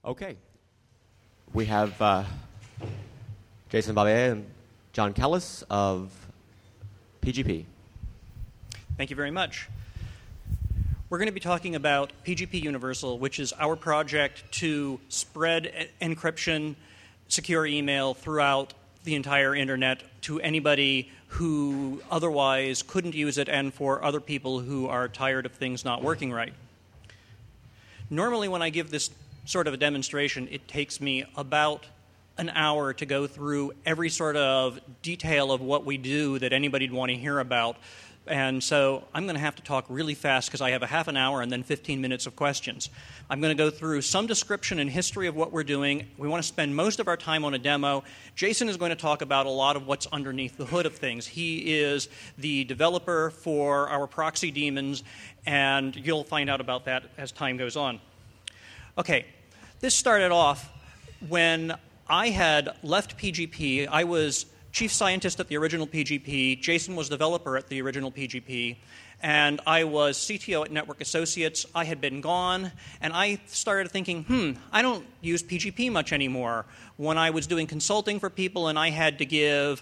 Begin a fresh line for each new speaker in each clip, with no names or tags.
Okay. We have Jason Babet and John Kellis of PGP.
Thank you very much. We're going to be talking about PGP Universal, which is our project to spread encryption, secure email throughout the entire internet to anybody who otherwise couldn't use it, and for other people who are tired of things not working right. Normally when I give this sort of a demonstration, it takes me about an hour to go through every sort of detail of what we do that anybody'd want to hear about. And so I'm going to have to talk really fast because I have a half an hour and then 15 minutes of questions. I'm going to go through some description and history of what we're doing. We want to spend most of our time on a demo. Jason is going to talk about a lot of what's underneath the hood of things. He is the developer for our proxy daemons, and you'll find out about that as time goes on. Okay, this started off when I had left PGP. I was chief scientist at the original PGP. Jason was developer at the original PGP. And I was CTO at Network Associates. I had been gone, and I started thinking, I don't use PGP much anymore. When I was doing consulting for people and I had to give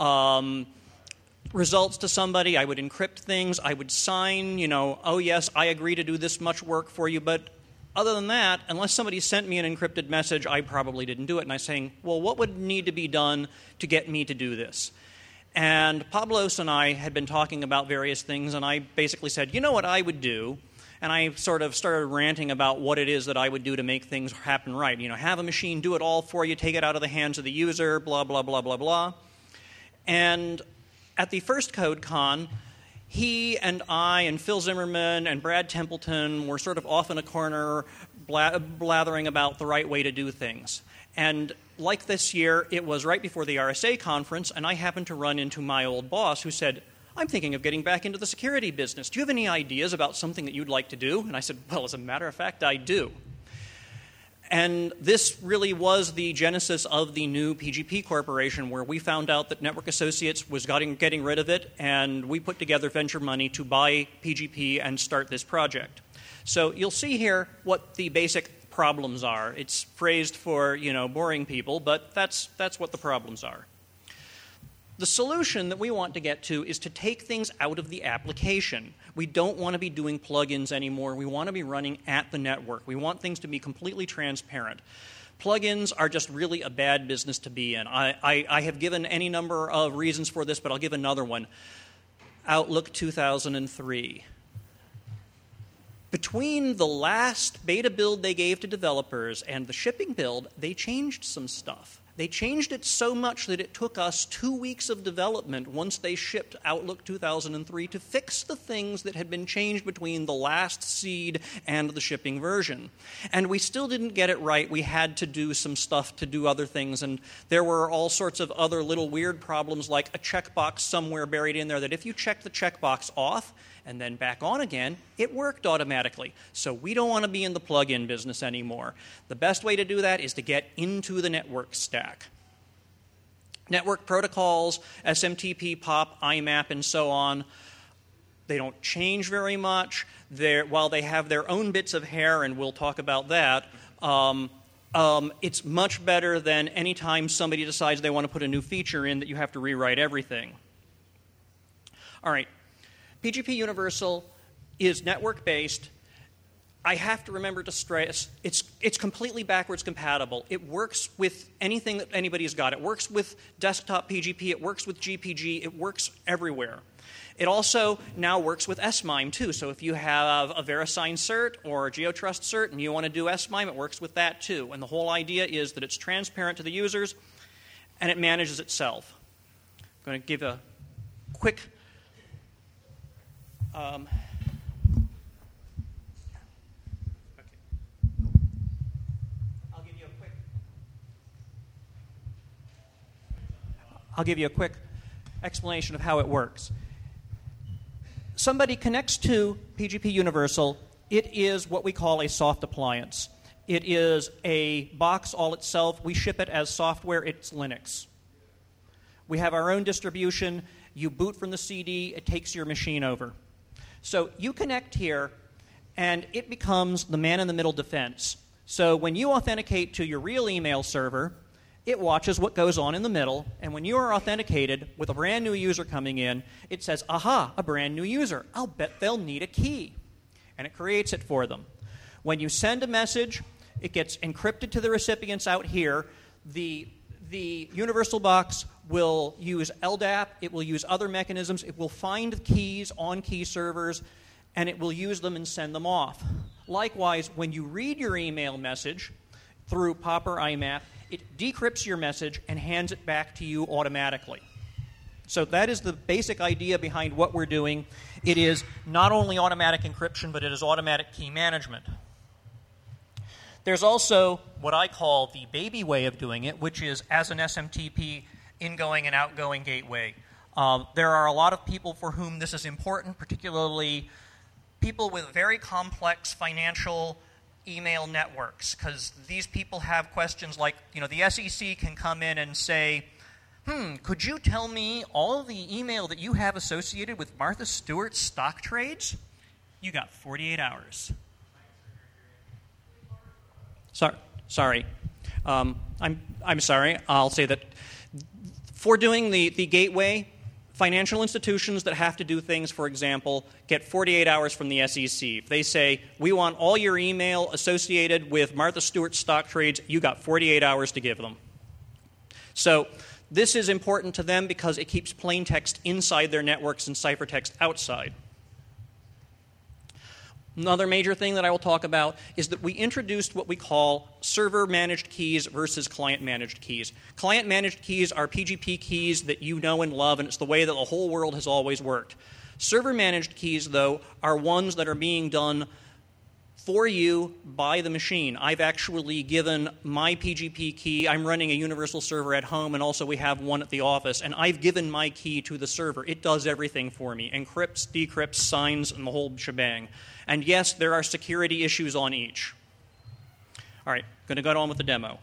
results to somebody, I would encrypt things. I would sign, oh, yes, I agree to do this much work for you, but other than that, unless somebody sent me an encrypted message, I probably didn't do it. And I was saying, well, what would need to be done to get me to do this? And Pablos and I had been talking about various things, and I basically said, you know what I would do? And I sort of started ranting about what it is that I would do to make things happen right. Have a machine do it all for you, take it out of the hands of the user, blah, blah, blah, blah, blah. And at the first CodeCon, he and I and Phil Zimmerman and Brad Templeton were sort of off in a corner blathering about the right way to do things. And like this year, it was right before the RSA conference, and I happened to run into my old boss who said, I'm thinking of getting back into the security business. Do you have any ideas about something that you'd like to do? And I said, well, as a matter of fact, I do. And this really was the genesis of the new PGP Corporation, where we found out that Network Associates was getting rid of it, and we put together venture money to buy PGP and start this project. So you'll see here what the basic problems are. It's phrased for, boring people, but that's what the problems are. The solution that we want to get to is to take things out of the application. We don't want to be doing plugins anymore. We want to be running at the network. We want things to be completely transparent. Plugins are just really a bad business to be in. I have given any number of reasons for this, but I'll give another one. Outlook 2003. Between the last beta build they gave to developers and the shipping build, they changed some stuff. They changed it so much that it took us 2 weeks of development once they shipped Outlook 2003 to fix the things that had been changed between the last seed and the shipping version. And we still didn't get it right. We had to do some stuff to do other things, and there were all sorts of other little weird problems, like a checkbox somewhere buried in there that if you check the checkbox off and then back on again, it worked automatically. So we don't want to be in the plug-in business anymore. The best way to do that is to get into the network stack. Network protocols, SMTP, POP, IMAP, and so on, they don't change very much. While they have their own bits of hair, and we'll talk about that, it's much better than any time somebody decides they want to put a new feature in that you have to rewrite everything. All right. PGP Universal is network-based. I have to remember to stress, it's completely backwards compatible. It works with anything that anybody's got. It works with desktop PGP. It works with GPG. It works everywhere. It also now works with SMIME, too. So if you have a VeriSign cert or a GeoTrust cert and you want to do SMIME, it works with that, too. And the whole idea is that it's transparent to the users and it manages itself. I'm going to give a quick I'll give you a quick explanation of how it works. Somebody connects to PGP Universal. It is what we call a soft appliance. It is a box all itself. We ship it as software. It's Linux. We have our own distribution. You boot from the CD. It takes your machine over. So you connect here, and it becomes the man-in-the-middle defense. So when you authenticate to your real email server, it watches what goes on in the middle, and when you are authenticated with a brand new user coming in, it says, aha, a brand new user. I'll bet they'll need a key. And it creates it for them. When you send a message, it gets encrypted to the recipients out here. The Universal Box will use LDAP. It will use other mechanisms. It will find keys on key servers, and it will use them and send them off. Likewise, when you read your email message through POP or IMAP, it decrypts your message and hands it back to you automatically. So that is the basic idea behind what we're doing. It is not only automatic encryption, but it is automatic key management. There's also what I call the baby way of doing it, which is as an SMTP ingoing and outgoing gateway. There are a lot of people for whom this is important, particularly people with very complex financial email networks, because these people have questions like, the SEC can come in and say, could you tell me all of the email that you have associated with Martha Stewart's stock trades? You got 48 hours. Sorry. I'm sorry. I'll say that for doing the gateway, financial institutions that have to do things, for example, get 48 hours from the SEC. If they say, we want all your email associated with Martha Stewart's stock trades, you got 48 hours to give them. So this is important to them because it keeps plain text inside their networks and ciphertext outside. Another major thing that I will talk about is that we introduced what we call server-managed keys versus client-managed keys. Client-managed keys are PGP keys that you know and love, and it's the way that the whole world has always worked. Server-managed keys, though, are ones that are being done for you by the machine. I've actually given my PGP key. I'm running a universal server at home, and also we have one at the office, and I've given my key to the server. It does everything for me. Encrypts, decrypts, signs, and the whole shebang. And yes, there are security issues on each. All right, going to go on with the demo.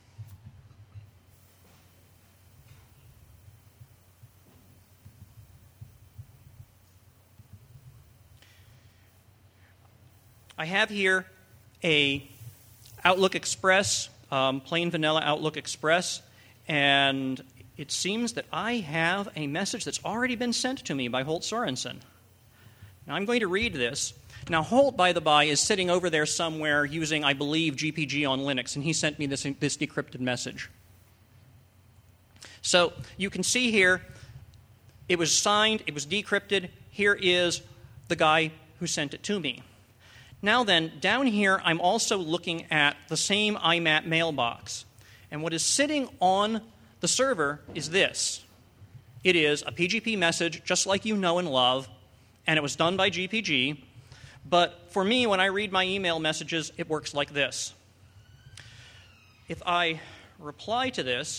I have here a Outlook Express, plain vanilla Outlook Express, and it seems that I have a message that's already been sent to me by Holt Sorensen. Now I'm going to read this. Now Holt, by the by, is sitting over there somewhere using, I believe, GPG on Linux, and he sent me this decrypted message. So you can see here, it was signed, it was decrypted. Here is the guy who sent it to me. Now then, down here, I'm also looking at the same IMAP mailbox. And what is sitting on the server is this. It is a PGP message, just like you know and love, and it was done by GPG. But for me, when I read my email messages, it works like this. If I reply to this,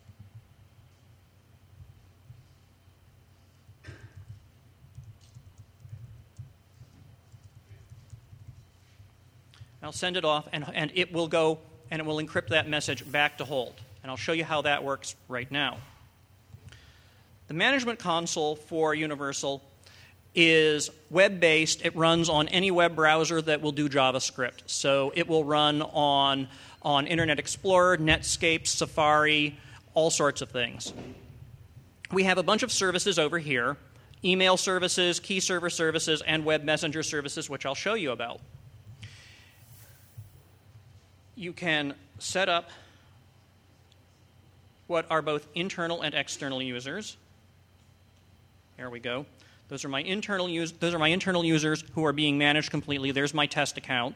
I'll send it off, and it will go, and it will encrypt that message back to Holt. And I'll show you how that works right now. The management console for Universal is web-based. It runs on any web browser that will do JavaScript. So it will run on Internet Explorer, Netscape, Safari, all sorts of things. We have a bunch of services over here, email services, key server services, and web messenger services, which I'll show you about. You can set up what are both internal and external users. There we go. Those are my internal users who are being managed completely. There's my test account.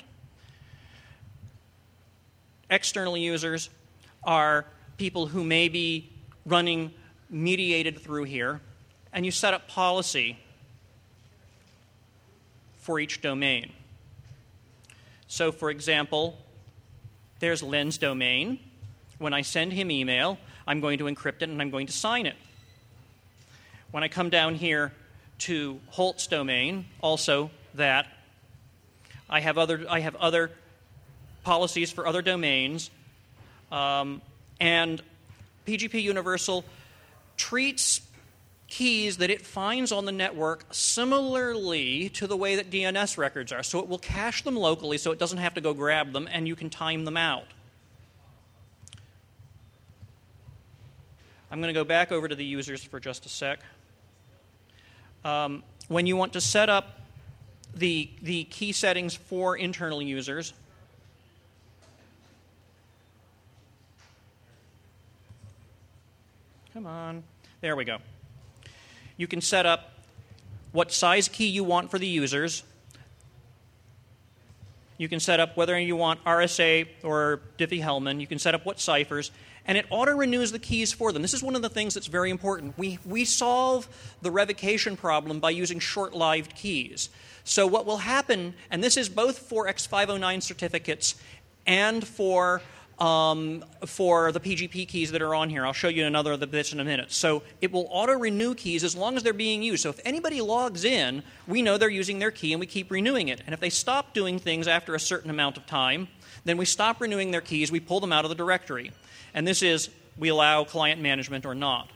External users are people who may be running mediated through here, and you set up policy for each domain. So, for example, there's Len's domain. When I send him email, I'm going to encrypt it and I'm going to sign it. When I come down here to Holt's domain, also that, I have other policies for other domains, and PGP Universal treats keys that it finds on the network similarly to the way that DNS records are. So it will cache them locally so it doesn't have to go grab them, and you can time them out. I'm going to go back over to the users for just a sec. When you want to set up the key settings for internal users, come on, there we go. You can set up what size key you want for the users. You can set up whether you want RSA or Diffie-Hellman. You can set up what ciphers. And it auto-renews the keys for them. This is one of the things that's very important. We solve the revocation problem by using short-lived keys. So what will happen, and this is both for X509 certificates and for the PGP keys that are on here. I'll show you another of this in a minute. So it will auto-renew keys as long as they're being used. So if anybody logs in, we know they're using their key and we keep renewing it. And if they stop doing things after a certain amount of time, then we stop renewing their keys, we pull them out of the directory. And this is, we allow client management or not.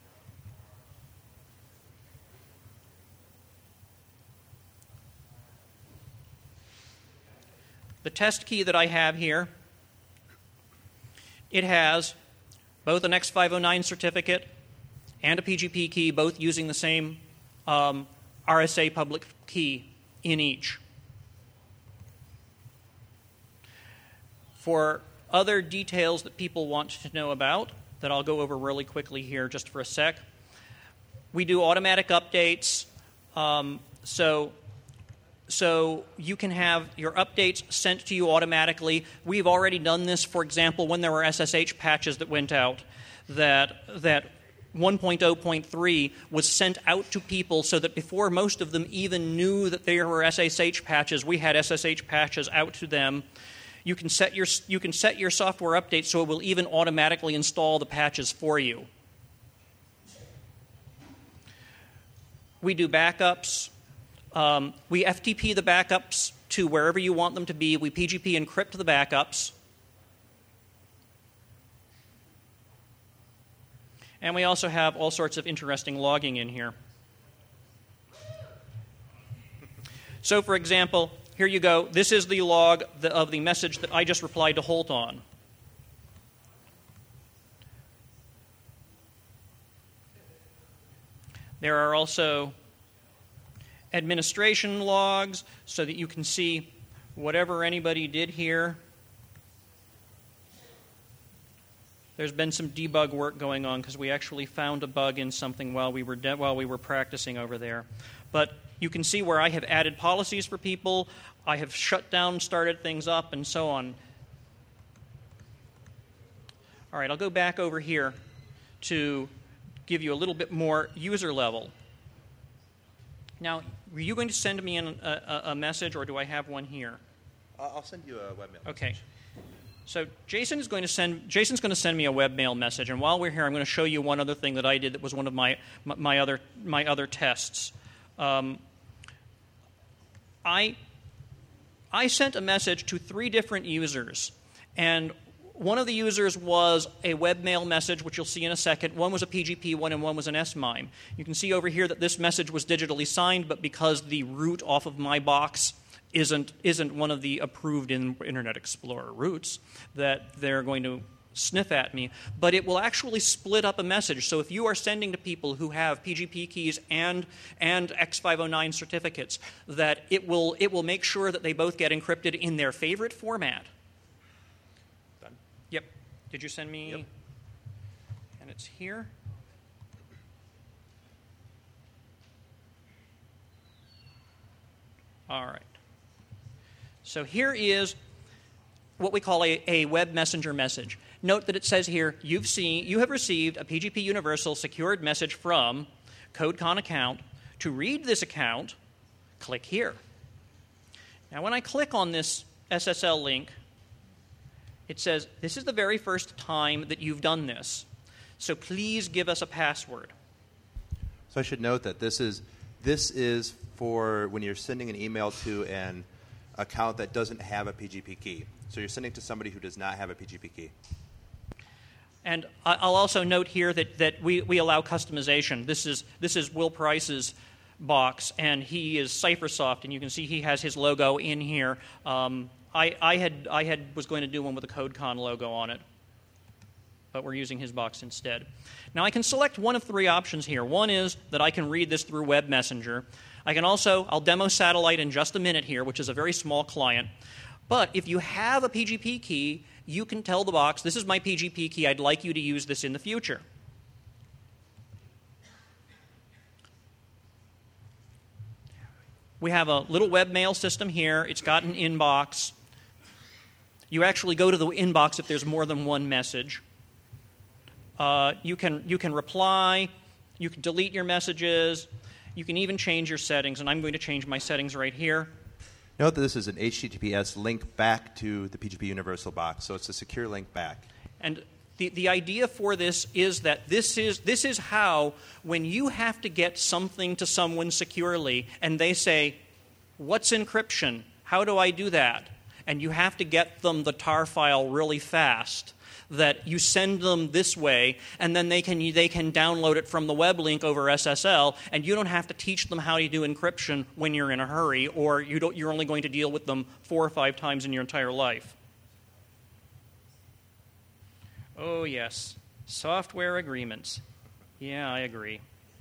The test key that I have here, it has both an X509 certificate and a PGP key, both using the same RSA public key in each. For other details that people want to know about, that I'll go over really quickly here just for a sec, we do automatic updates. So you can have your updates sent to you automatically. We've already done this, for example, when there were SSH patches that went out, that 1.0.3 was sent out to people so that before most of them even knew that there were SSH patches, we had SSH patches out to them. You can set your software update so it will even automatically install the patches for you. We do backups. We FTP the backups to wherever you want them to be. We PGP encrypt the backups. And we also have all sorts of interesting logging in here. So, for example, here you go. This is the log of the message that I just replied to Holt on. There are also administration logs so that you can see whatever anybody did here. There's been some debug work going on because we actually found a bug in something while we were practicing over there. But you can see where I have added policies for people, I have shut down, started things up, and so on. All right, I'll go back over here to give you a little bit more user level. Now, were you going to send me a message, or do I have one here?
I'll send you a webmail.
Okay. So Jason's going to send me a webmail message, and while we're here, I'm going to show you one other thing that I did that was one of my other tests. I sent a message to 3 different users, and one of the users was a webmail message, which you'll see in a second. One was a PGP one, and one was an SMIME. You can see over here that this message was digitally signed, but because the root off of my box isn't one of the approved in Internet Explorer roots, that they're going to sniff at me, but it will actually split up a message. So if you are sending to people who have PGP keys and X509 certificates, that it will make sure that they both get encrypted in their favorite format.
Done.
Yep. Did you send me?
Yep.
And it's here. All right. So here is what we call a web messenger message. Note that it says here, you have received a PGP Universal secured message from CodeCon account. To read this account, click here. Now, when I click on this SSL link, it says, this is the very first time that you've done this, so please give us a password.
So I should note that this is for when you're sending an email to an account that doesn't have a PGP key. So you're sending to somebody who does not have a PGP key.
And I'll also note here that we allow customization. This is Will Price's box, and he is CipherSoft, and you can see he has his logo in here. I was going to do one with a CodeCon logo on it, but we're using his box instead. Now I can select one of three options here. One is that I can read this through Web Messenger. I can also, I'll demo Satellite in just a minute here, which is a very small client. But if you have a PGP key, you can tell the box, this is my PGP key, I'd like you to use this in the future. We have a little webmail system here. It's got an inbox. You actually go to the inbox if there's more than one message. You can reply. You can delete your messages. You can even change your settings, and I'm going to change my settings right here.
Note that this is an HTTPS link back to the PGP Universal box, so it's a secure link back.
And the idea for this is that this is how, when you have to get something to someone securely, and they say, "What's encryption? How do I do that?" and you have to get them the tar file really fast, that you send them this way, and then they can download it from the web link over SSL, and you don't have to teach them how to do encryption when you're in a hurry, or you're only going to deal with them 4 or 5 times in your entire life. Oh, yes. Software agreements. Yeah, I agree.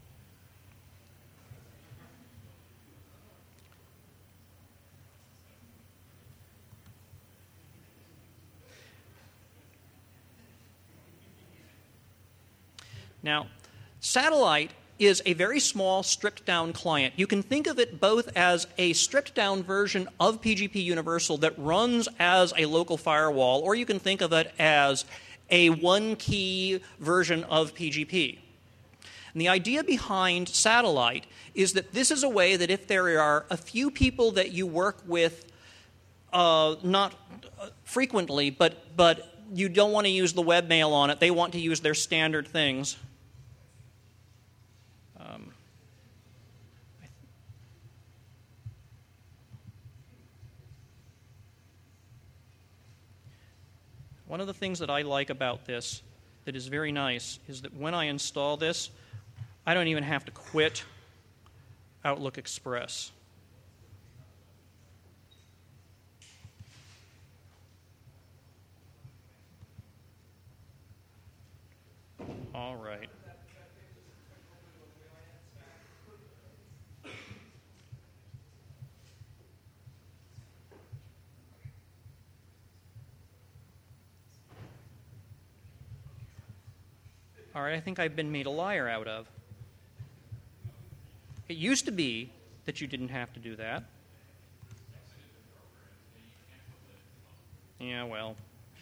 Now, Satellite is a very small, stripped-down client. You can think of it both as a stripped-down version of PGP Universal that runs as a local firewall, or you can think of it as a one-key version of PGP. And the idea behind Satellite is that this is a way that if there are a few people that you work with, not frequently, but you don't want to use the webmail on it, they want to use their standard things. One of the things that I like about this that is very nice is that when I install this, I don't even have to quit Outlook Express. All right. All right, I think I've been made a liar out of. It used to be that you didn't have to do that. Yeah, well.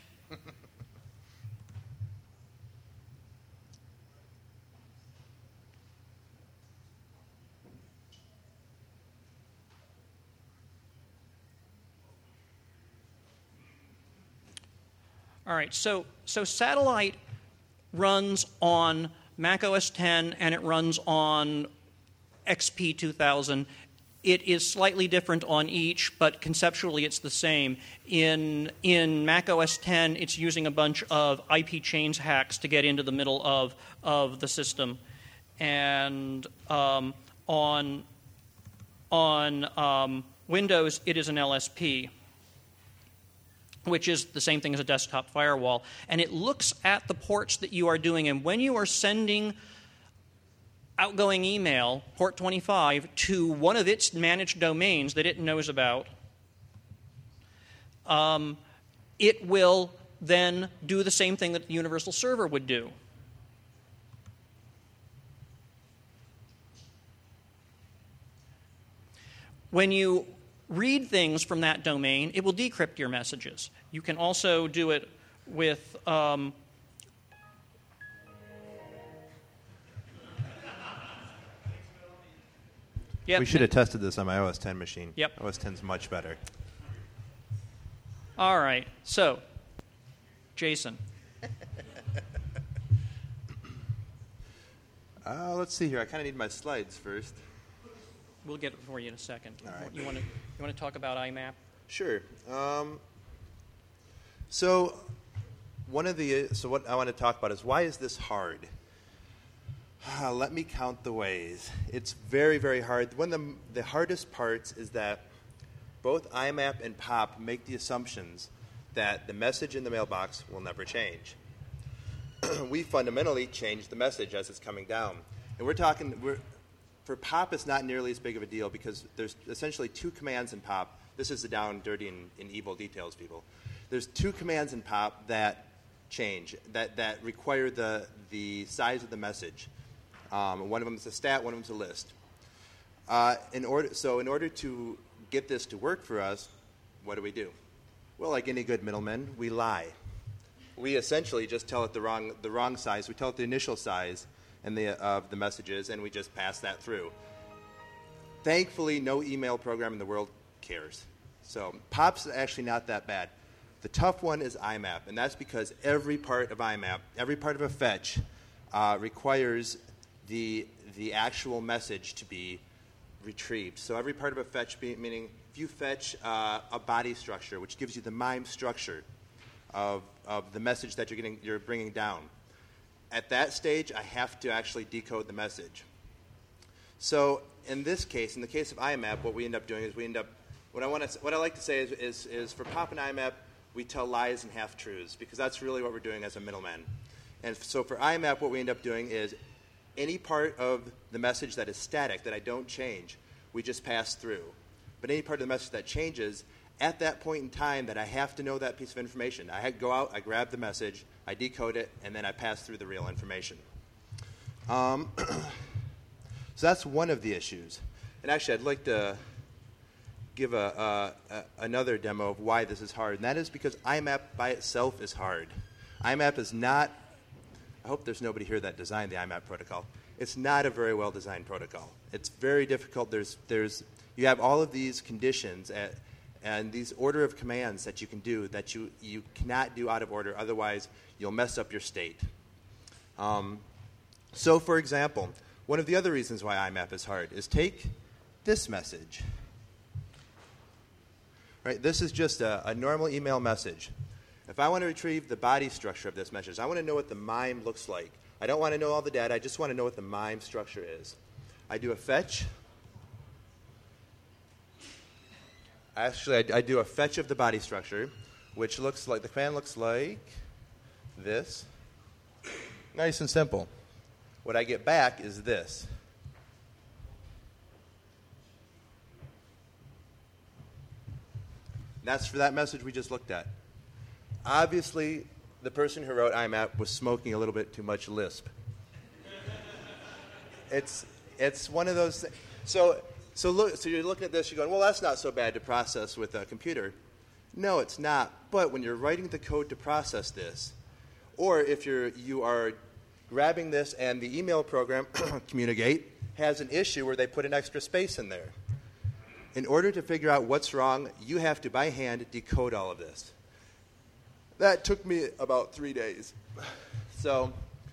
All right, so Satellite runs on Mac OS X and it runs on XP 2000. It is slightly different on each, but conceptually it's the same. In Mac OS X, it's using a bunch of IP chains hacks to get into the middle of the system. And on Windows, it is an LSP, which is the same thing as a desktop firewall. And it looks at the ports that you are doing. And when you are sending outgoing email, port 25, to one of its managed domains that it knows about, it will then do the same thing that the Universal Server would do. When you read things from that domain, it will decrypt your messages. You can also do it with
We should have tested this on my OS X machine.
Yep.
OS X is much better.
All right. So, Jason.
Let's see here. I kind of need my slides first.
We'll get it for you in a second.
All right.
You want to talk about IMAP?
Sure. So So what I want to talk about is, why is this hard? Let me count the ways. It's very, very hard. One of the hardest parts is that both IMAP and POP make the assumptions that the message in the mailbox will never change. We fundamentally change the message as it's coming down. And for POP, it's not nearly as big of a deal because there's essentially two commands in POP. This is the down, dirty, and evil details, people. There's two commands in POP that change, that require the size of the message. One of them is a stat, one of them is a list. In order to get this to work for us, what do? Well, like any good middlemen, we lie. We essentially just tell it the wrong size. We tell it the initial size of the messages, and we just pass that through. Thankfully, no email program in the world cares. So POP's actually not that bad. The tough one is IMAP, and that's because every part of IMAP, every part of a fetch, requires the actual message to be retrieved. So every part of a fetch, meaning if you fetch a body structure, which gives you the MIME structure of the message that you're bringing down, at that stage, I have to actually decode the message. So in this case, in the case of IMAP, what we end up doing is what I like to say is for POP and IMAP, we tell lies and half-truths, because that's really what we're doing as a middleman. And so for IMAP, what we end up doing is any part of the message that is static, that I don't change, we just pass through. But any part of the message that changes, at that point in time that I have to know that piece of information, I go out, I grab the message, I decode it, and then I pass through the real information. So that's one of the issues. And actually, I'd like to give another demo of why this is hard, and that is because IMAP by itself is hard. IMAP is not, I hope there's nobody here that designed the IMAP protocol. It's not a very well-designed protocol. It's very difficult. You have all of these conditions and these order of commands that you can do that you cannot do out of order, otherwise you'll mess up your state. So, for example, one of the other reasons why IMAP is hard is take this message. Right, this is just a normal email message. If I want to retrieve the body structure of this message, I want to know what the MIME looks like. I don't want to know all the data. I just want to know what the MIME structure is. I do a fetch. Actually, I do a fetch of the body structure, which looks like, the command looks like this. Nice and simple. What I get back is this. That's for that message we just looked at. Obviously, the person who wrote IMAP was smoking a little bit too much Lisp. It's one of those things. So you're looking at this, you're going, well, that's not so bad to process with a computer. No, it's not. But when you're writing the code to process this, or if you are grabbing this and the email program, Communicate, has an issue where they put an extra space in there. In order to figure out what's wrong, you have to, by hand, decode all of this. That took me about 3 days. So,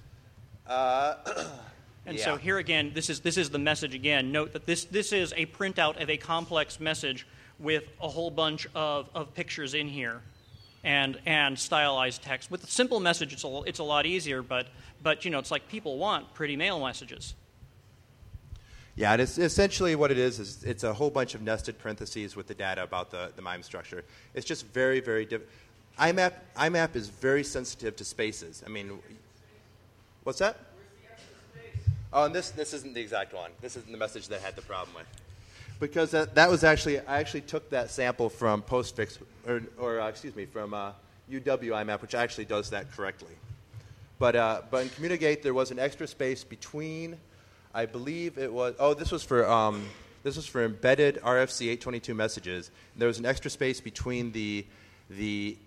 So here again, this is the message again. Note that this is a printout of a complex message with a whole bunch of pictures in here and stylized text. With a simple message, it's a lot easier, but it's like people want pretty mail messages.
Yeah, it is essentially what it is it's a whole bunch of nested parentheses with the data about the MIME structure. It's just very, very difficult. IMAP is very sensitive to spaces. I mean, what's that? Oh, and this isn't the exact one. This isn't the message that I had the problem with. Because that was actually, I actually took that sample from Postfix, from UW IMAP, which actually does that correctly. But in Communicate, there was an extra space between, I believe it was, this was for embedded RFC 822 messages. There was an extra space between the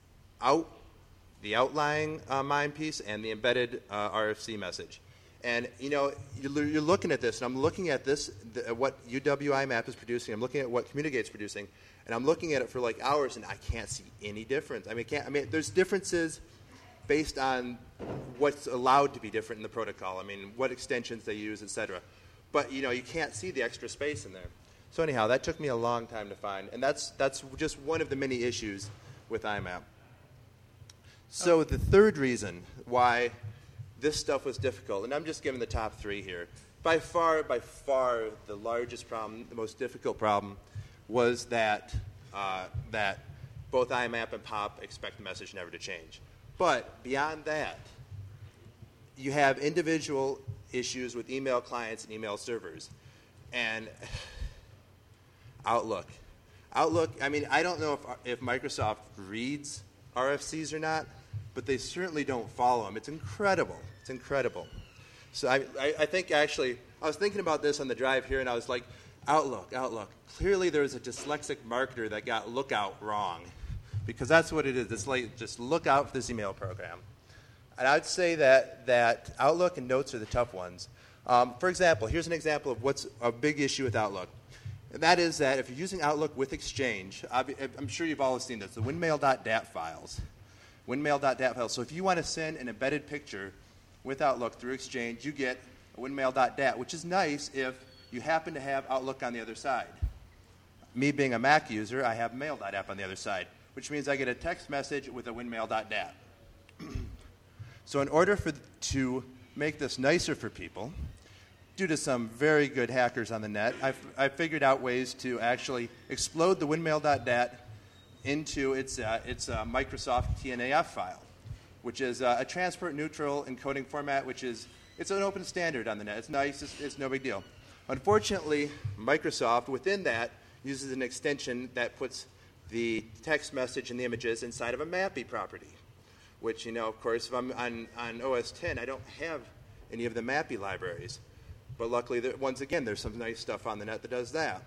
outlying MIME piece and the embedded RFC message. And, you're looking at this, and I'm looking at this, what UW IMAP is producing. I'm looking at what Communicate's producing, and I'm looking at it for like hours, and I can't see any difference. There's differences based on what's allowed to be different in the protocol. I mean, what extensions they use, et cetera. But, you can't see the extra space in there. So anyhow, that took me a long time to find, and that's just one of the many issues with IMAP. So the third reason why this stuff was difficult, and I'm just giving the top three here, by far, the largest problem, the most difficult problem, was that that both IMAP and POP expect the message never to change. But beyond that, you have individual issues with email clients and email servers. And Outlook, I mean, I don't know if Microsoft reads RFCs or not, but they certainly don't follow them. It's incredible. It's incredible. So I think actually, I was thinking about this on the drive here, and I was like, Outlook. Clearly there was a dyslexic marketer that got Lookout wrong, because that's what it is. It's like, just look out for this email program. And I'd say that Outlook and Notes are the tough ones. For example, here's an example of what's a big issue with Outlook. And that is that if you're using Outlook with Exchange, I'm sure you've all seen this, the windmail.dat files. Windmail.dat files. So if you want to send an embedded picture with Outlook through Exchange, you get a windmail.dat, which is nice if you happen to have Outlook on the other side. Me being a Mac user, I have mail.app on the other side, which means I get a text message with a windmail.dat. So in order to make this nicer for people, due to some very good hackers on the net, I figured out ways to actually explode the windmail.dat into its Microsoft TNAF file, which is a transport-neutral encoding format, it's an open standard on the net. It's nice. It's no big deal. Unfortunately, Microsoft, within that, uses an extension that puts the text message and the images inside of a MAPI property, which, of course, if I'm on OS X, I don't have any of the MAPI libraries. But luckily, once again, there's some nice stuff on the net that does that.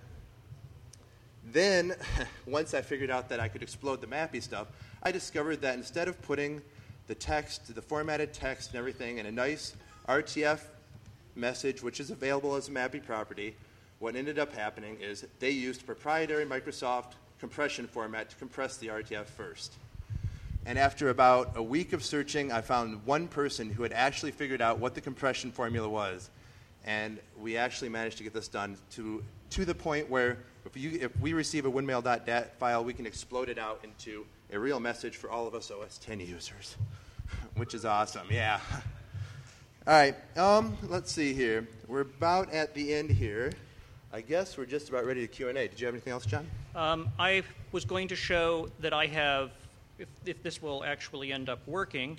Then, once I figured out that I could explode the MAPI stuff, I discovered that instead of putting the text, the formatted text and everything in a nice RTF message, which is available as a MAPI property, what ended up happening is they used proprietary Microsoft compression format to compress the RTF first. And after about a week of searching, I found one person who had actually figured out what the compression formula was. And we actually managed to get this done to the point where if we receive a windmail.dat file, we can explode it out into a real message for all of us OS X users, which is awesome, yeah. All right, let's see here. We're about at the end here. I guess we're just about ready to Q&A. Did you have anything else, John?
I was going to show that I have, if this will actually end up working,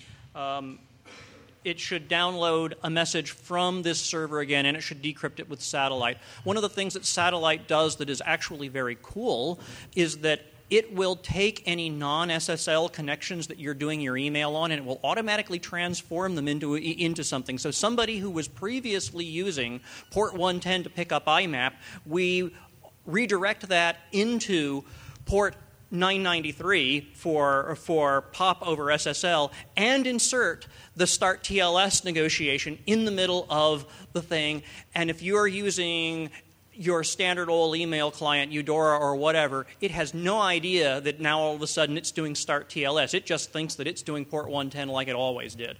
it should download a message from this server again, and it should decrypt it with Satellite. One of the things that Satellite does that is actually very cool is that it will take any non-SSL connections that you're doing your email on, and it will automatically transform them into something. So somebody who was previously using port 110 to pick up IMAP, we redirect that into port 993 for POP over SSL, and insert the start TLS negotiation in the middle of the thing. And if you're using your standard old email client, Eudora or whatever, it has no idea that now all of a sudden it's doing start TLS. It just thinks that it's doing port 110 like it always did.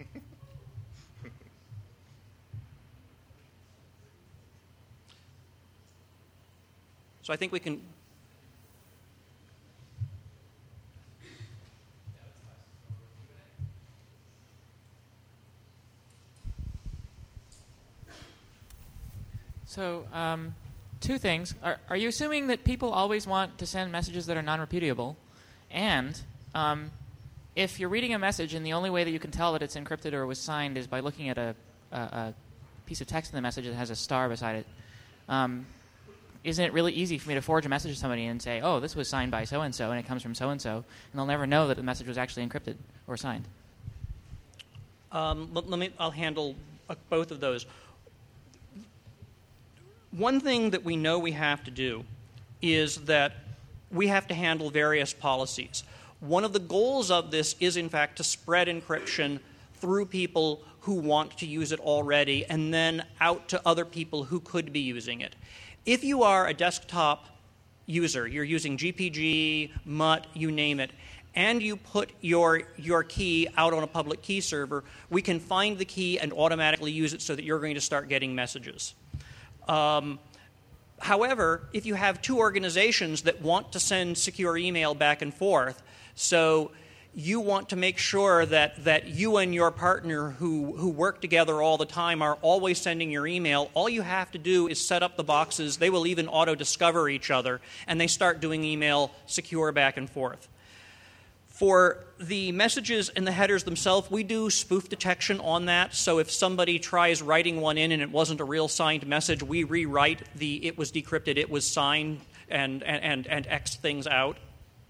So I think we can...
So, two things. Are you assuming that people always want to send messages that are non-repudiable? And if you're reading a message and the only way that you can tell that it's encrypted or was signed is by looking at a piece of text in the message that has a star beside it, isn't it really easy for me to forge a message to somebody and say, oh, this was signed by so-and-so, and it comes from so-and-so, and they'll never know that the message was actually encrypted or signed?
I'll handle both of those. One thing that we know we have to do is that we have to handle various policies. One of the goals of this is, in fact, to spread encryption through people who want to use it already and then out to other people who could be using it. If you are a desktop user, you're using GPG, MUT, you name it, and you put your key out on a public key server, we can find the key and automatically use it so that you're going to start getting messages. However, if you have two organizations that want to send secure email back and forth, so you want to make sure that you and your partner who work together all the time are always sending your email. All you have to do is set up the boxes. They will even auto-discover each other, and they start doing email secure back and forth. For the messages in the headers themselves, we do spoof detection on that. So if somebody tries writing one in and it wasn't a real signed message, we rewrite the "it was decrypted, it was signed" and X things out.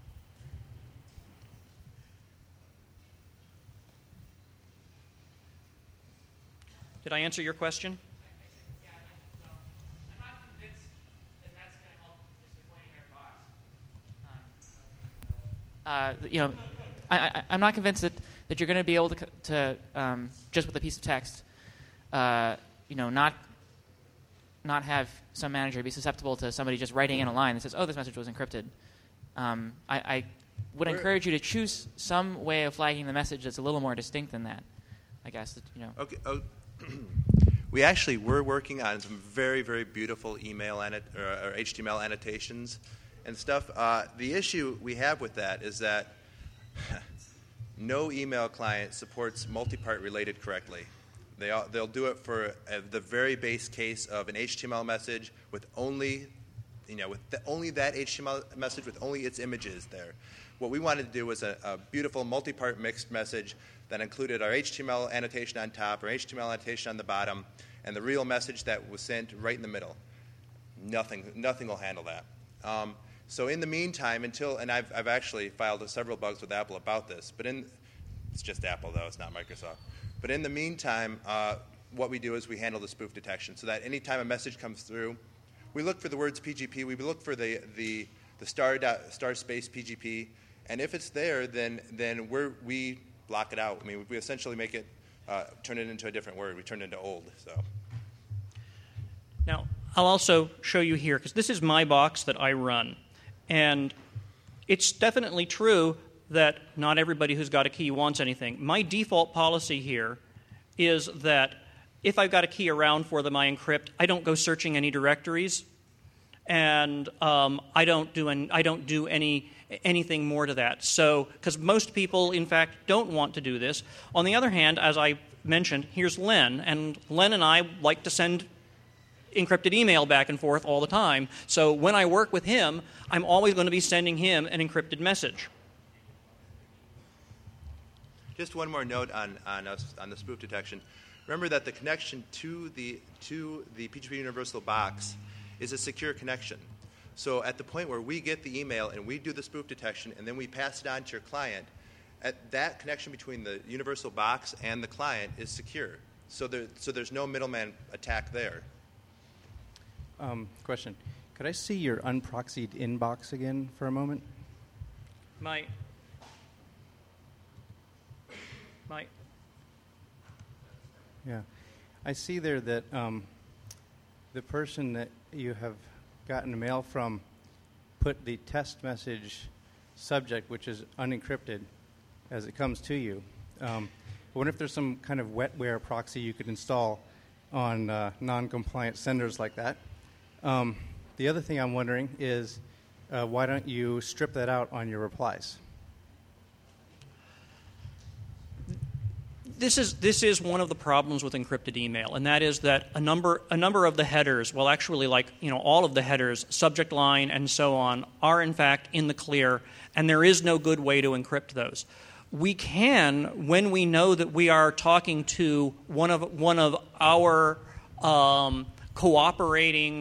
Did I answer your question?
Yeah, I'm not convinced that that's going to help disappointing your boss. I'm not convinced that you're going to be able to just with a piece of text, not have some manager be susceptible to somebody just writing in a line that says, "Oh, this message was encrypted." I would encourage you to choose some way of flagging the message that's a little more distinct than that. I guess
Okay. We actually were working on some very, very beautiful email or HTML annotations and stuff. The issue we have with that is that no email client supports multi-part related correctly. They'll do it for the very base case of an HTML message with only that HTML message with only its images there. What we wanted to do was a beautiful multi-part mixed message that included our HTML annotation on top, our HTML annotation on the bottom, and the real message that was sent right in the middle. Nothing will handle that. So in the meantime, and I've actually filed several bugs with Apple about this, it's just Apple though, it's not Microsoft. But in the meantime, what we do is we handle the spoof detection, so that anytime a message comes through, we look for the words PGP, we look for the star space PGP, and if it's there, then we block it out. I mean, we essentially make it turn it into a different word. We turn it into old. So
now I'll also show you here, because this is my box that I run, and it's definitely true that not everybody who's got a key wants anything. My default policy here is that if I've got a key around for them, I encrypt. I don't go searching any directories, and I don't do anything more to that. So, because most people, in fact, don't want to do this. On the other hand, as I mentioned, here's Len, and Len and I like to send encrypted email back and forth all the time. So when I work with him, I'm always going to be sending him an encrypted message.
just one more note on the spoof detection. Remember that the connection to the PGP Universal box is a secure connection. So at the point where we get the email and we do the spoof detection and then we pass it on to your client, at that connection between the Universal box and the client is secure. So there's no middleman attack there.
Question. Could I see your unproxied inbox again for a moment?
My
Yeah. I see there that the person that you have gotten a mail from put the test message subject, which is unencrypted, as it comes to you. I wonder if there's some kind of wetware proxy you could install on non-compliant senders like that. The other thing I'm wondering is why don't you strip that out on your replies?
This is one of the problems with encrypted email, and that is that a number of the headers, well, actually, all of the headers, subject line and so on, are in fact in the clear, and there is no good way to encrypt those. We can, when we know that we are talking to one of our cooperating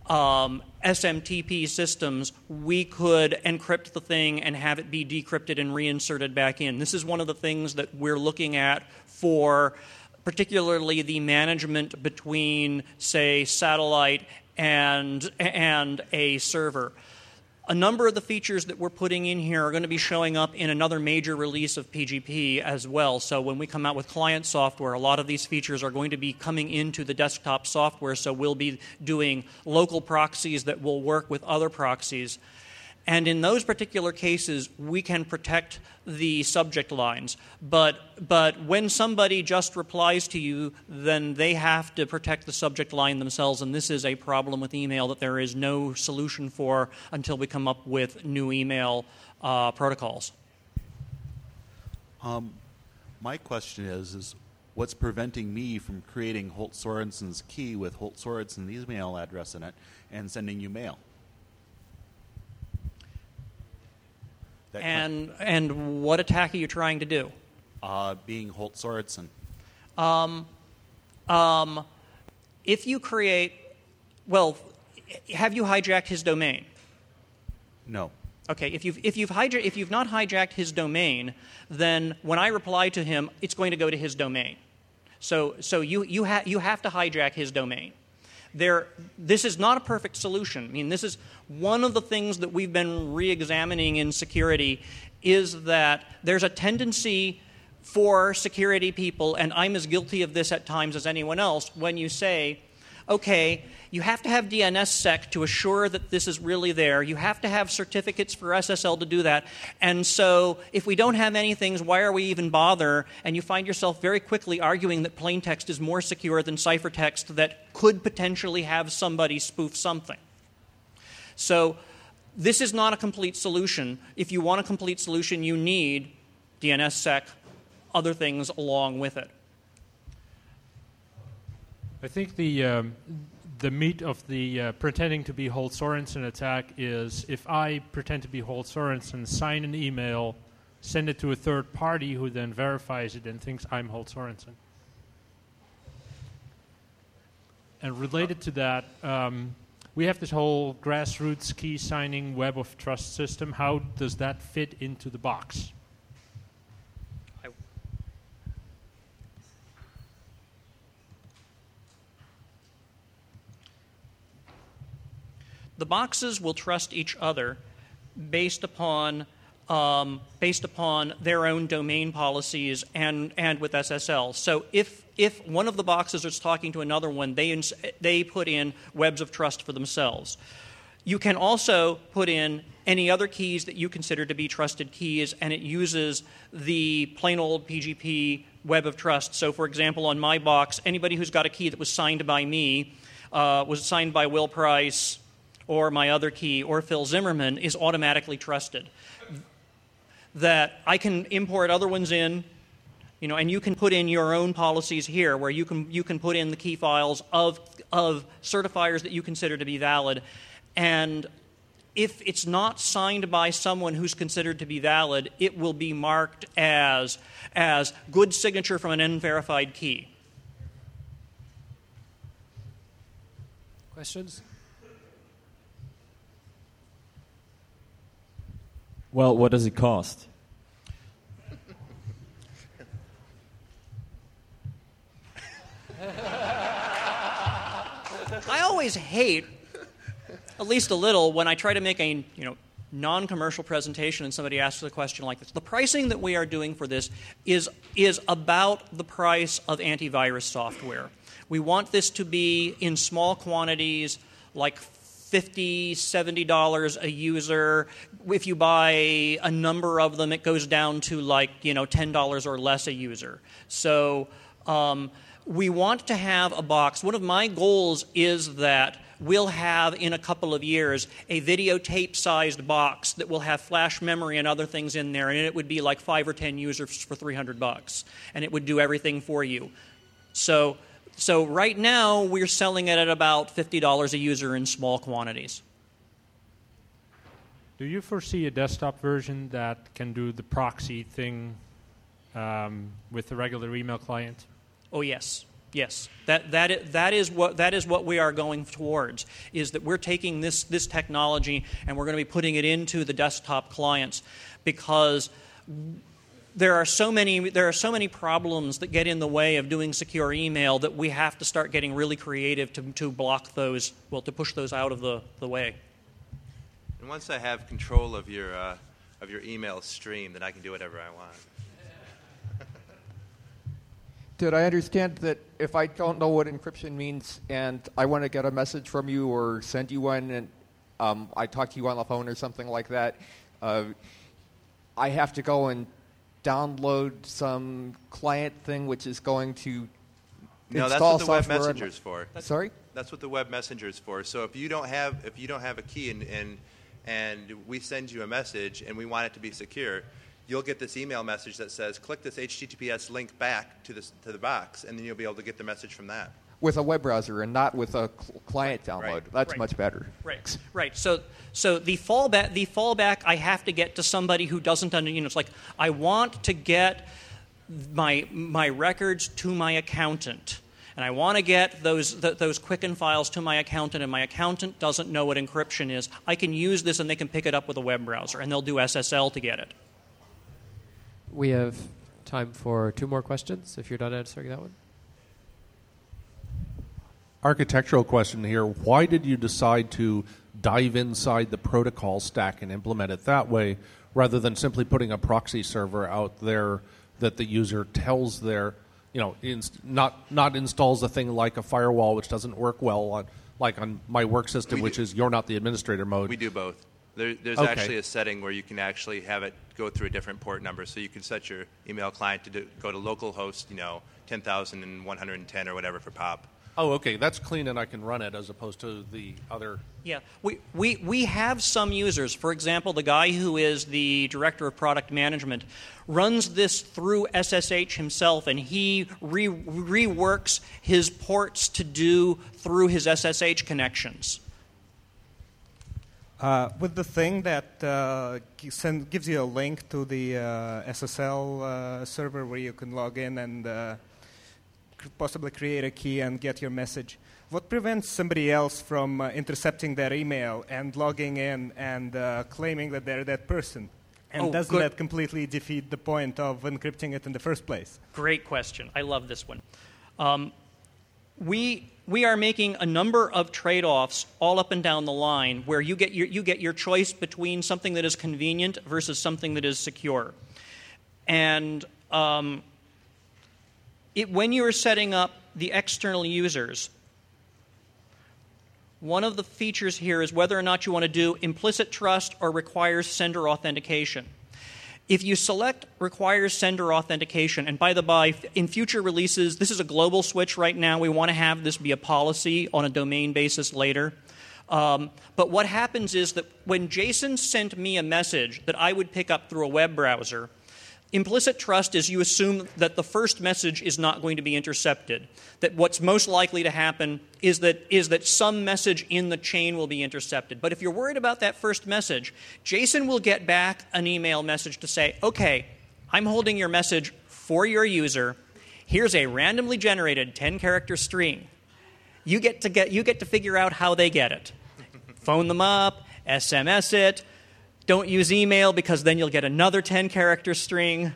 SMTP systems, we could encrypt the thing and have it be decrypted and reinserted back in. This is one of the things that we're looking at for particularly the management between, say, satellite and a server. A number of the features that we're putting in here are going to be showing up in another major release of PGP as well. So when we come out with client software, a lot of these features are going to be coming into the desktop software, so we'll be doing local proxies that will work with other proxies. And in those particular cases, we can protect the subject lines. But when somebody just replies to you, then they have to protect the subject line themselves, and this is a problem with email that there is no solution for until we come up with new email protocols.
My question is what's preventing me from creating Holt Sorensen's key with Holt Sorensen's email address in it and sending you mail?
And what attack are you trying to do?
Being Holt Sorensen.
If you create, have you hijacked his domain?
No.
Okay, if you've not hijacked his domain, then when I reply to him, it's going to go to his domain. So you have to hijack his domain. This is not a perfect solution. I mean, this is one of the things that we've been re-examining in security, is that there's a tendency for security people, and I'm as guilty of this at times as anyone else, when you say, okay, you have to have DNSSEC to assure that this is really there. You have to have certificates for SSL to do that. And so if we don't have anything, why are we even bother? And you find yourself very quickly arguing that plain text is more secure than ciphertext that could potentially have somebody spoof something. So this is not a complete solution. If you want a complete solution, you need DNSSEC, other things along with it.
I think the meat of the pretending to be Holt Sorensen attack is if I pretend to be Holt Sorensen, sign an email, send it to a third party who then verifies it and thinks I'm Holt Sorensen. And related to that, we have this whole grassroots key signing web of trust system. How does that fit into the box?
The boxes will trust each other based upon their own domain policies and with SSL. So if one of the boxes is talking to another one, they put in webs of trust for themselves. You can also put in any other keys that you consider to be trusted keys, and it uses the plain old PGP web of trust. So, for example, on my box, anybody who's got a key that was signed by me, was signed by Will Price, or my other key, or Phil Zimmerman, is automatically trusted. That I can import other ones in, and you can put in your own policies here, where you can put in the key files of certifiers that you consider to be valid. And if it's not signed by someone who's considered to be valid, it will be marked as good signature from an unverified key.
Questions?
Well, what does it cost?
I always hate, at least a little, when I try to make a non-commercial presentation and somebody asks a question like this. The pricing that we are doing for this is about the price of antivirus software. We want this to be in small quantities, like $50, $70 a user. If you buy a number of them, it goes down to $10 or less a user. So we want to have a box. One of my goals is that we'll have in a couple of years a videotape-sized box that will have flash memory and other things in there, and it would be like 5 or 10 users for $300, and it would do everything for you. So right now, we're selling it at about $50 a user in small quantities.
Do you foresee a desktop version that can do the proxy thing with the regular email client?
Oh, yes. Yes. That is what we are going towards, is that we're taking this technology and we're going to be putting it into the desktop clients, because there are so many problems that get in the way of doing secure email that we have to start getting really creative to block those, to push those out of the way.
And once I have control of your email stream, then I can do whatever I want.
Did I understand that if I don't know what encryption means and I want to get a message from you or send you one, and I talk to you on the phone or something like that, I have to go and download some client thing which is going to install software?
No, that's what the web messenger is for.
Sorry?
That's what the web messenger is for. So if you don't have a key and we send you a message and we want it to be secure, you'll get this email message that says, click this HTTPS link back to the box, and then you'll be able to get the message from that.
With a web browser and not with a client download.
Right.
That's
Right.
much better.
Right. So the fallback, I have to get to somebody who doesn't it's like I want to get my records to my accountant, and I want to get those Quicken files to my accountant, and my accountant doesn't know what encryption is. I can use this, and they can pick it up with a web browser, and they'll do SSL to get it.
We have time for 2 more questions, if you're done answering that one.
Architectural question here. Why did you decide to dive inside the protocol stack and implement it that way rather than simply putting a proxy server out there that the user tells their, not installs a thing like a firewall which doesn't work well on my work system, which is you're not the administrator mode?
We do both. There's
Okay.
actually a setting where you can actually have it go through a different port number. So you can set your email client to go to localhost, 10,110 or whatever for POP.
Oh, okay. That's clean and I can run it as opposed to the other.
Yeah, we have some users. For example, the guy who is the director of product management runs this through SSH himself, and he reworks his ports to do through his SSH connections.
With the thing that gives you a link to the SSL server where you can log in and possibly create a key and get your message, what prevents somebody else from intercepting their email and logging in and claiming that they're that person? And doesn't that completely defeat the point of encrypting it in the first place?
Great question. I love this one. We are making a number of trade-offs all up and down the line where you get your choice between something that is convenient versus something that is secure. And when you are setting up the external users, one of the features here is whether or not you want to do implicit trust or requires sender authentication. If you select requires sender authentication, and by the by, in future releases, this is a global switch right now. We want to have this be a policy on a domain basis later. But what happens is that when Jason sent me a message that I would pick up through a web browser, implicit trust is you assume that the first message is not going to be intercepted, that what's most likely to happen is that some message in the chain will be intercepted. But if you're worried about that first message, Jason will get back an email message to say, okay, I'm holding your message for your user. Here's a randomly generated 10-character string. You get to figure out how they get it. Phone them up, SMS it. Don't use email because then you'll get another 10-character string.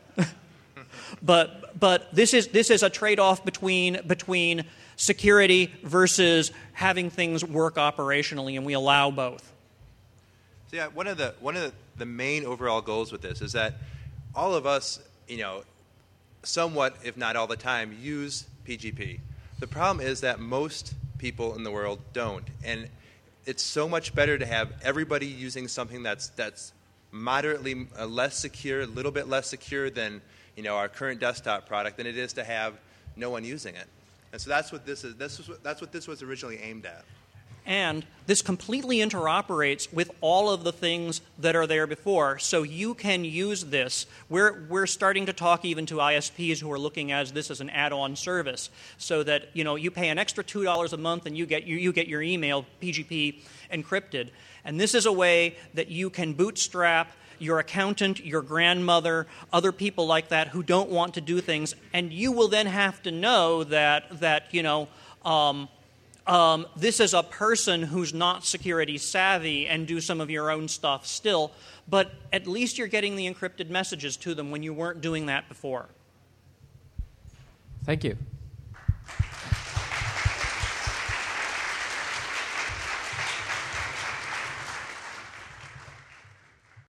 But this is a trade-off between security versus having things work operationally, and we allow both.
So yeah, one of the main overall goals with this is that all of us, somewhat, if not all the time, use PGP. The problem is that most people in the world don't, and it's so much better to have everybody using something that's moderately less secure, a little bit less secure than our current desktop product than it is to have no one using it. And so that's what this is. That's what this was originally aimed at.
And this completely interoperates with all of the things that are there before, so you can use this. We're starting to talk even to ISPs who are looking at this as an add-on service, so that you pay an extra $2 a month and you get your email PGP encrypted. And this is a way that you can bootstrap your accountant, your grandmother, other people like that who don't want to do things, and you will then have to know that this is a person who's not security savvy and do some of your own stuff still, but at least you're getting the encrypted messages to them when you weren't doing that before.
Thank you.